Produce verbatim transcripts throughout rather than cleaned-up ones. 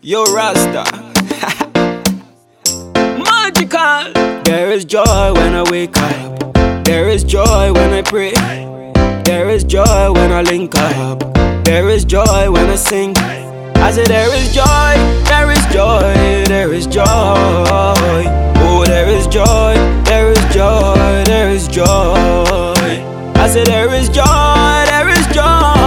Yo, Rasta. Magical. There is joy when I wake up. There is joy when I pray. There is joy when I link up. There is joy when I sing. I say there is joy, there is joy, there is joy. Oh, there is joy, there is joy, there is joy. I say there is joy, there is joy.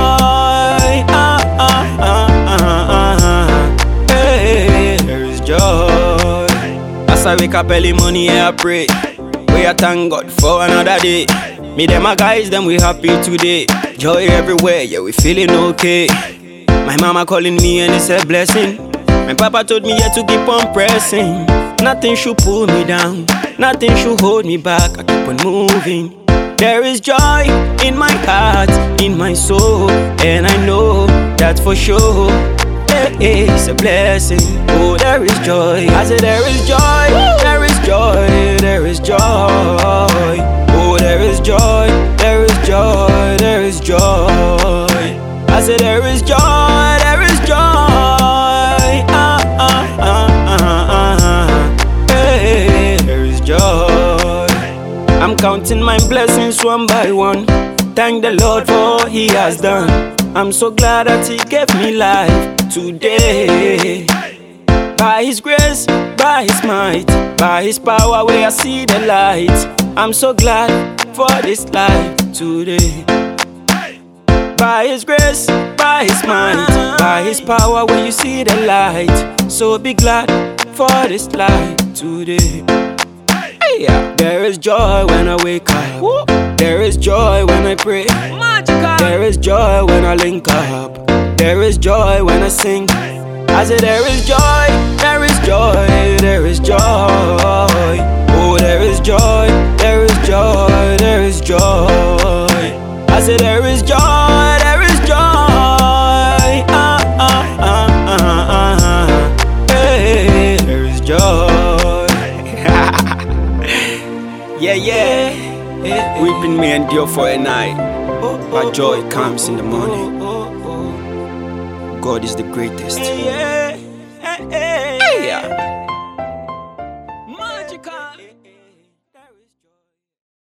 Ah, ah, ah, ah, ah. Hey, there is joy. As I wake up early morning, yeah, I pray. We I thank God for another day. Me them my guys, them we happy today. Joy everywhere, yeah, we feeling okay. My mama calling me and it's a blessing. My papa told me yeah to keep on pressing. Nothing should pull me down, nothing should hold me back. I keep on moving. There is joy in my heart, in my soul, and I know that for sure. Hey, hey, it's a blessing. Oh, there is joy. I say there is joy, there is joy, there is joy. Oh, there is joy, there is joy, there is joy. I say there is joy, there is joy. Ah, ah, ah, ah, ah. Hey, there is joy. I'm counting my blessings one by one. Thank the Lord for all He has done. I'm so glad that He gave me life today. By His grace, by His might, by His power, where I see the light. I'm so glad for this life today. By His grace, by His might, by His power, when you see the light. So be glad for this life today. Hey, yeah. There is joy when I wake up. There is joy when I pray. There is joy when I link up. There is joy when I sing. I say there is joy, there is joy, there is joy. Oh, there is joy, there is joy, there is joy. I say there is joy, there is joy. Ah, ah, ah, ah, ah. Hey, there is joy. Yeah, yeah. Weeping may endure for a night, but joy comes in the morning. God is the greatest. Hey, yeah. Hey, yeah.